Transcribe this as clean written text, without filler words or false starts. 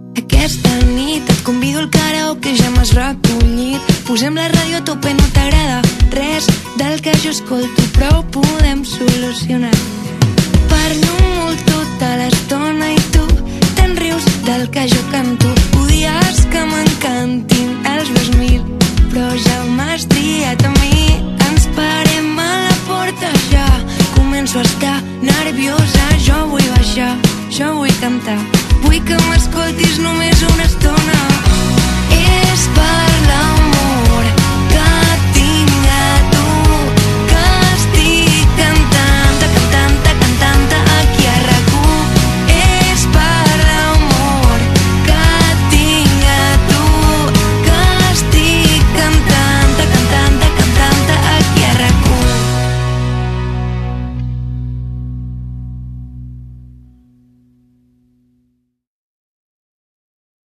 Aquesta nit et convido al karaoke, ja m'has recollit. Posem la ràdio a tope, no t'agrada res del que jo escolto, però ho podem solucionar. Parlo molt tota l'estona i tu te'n rius del que jo canto.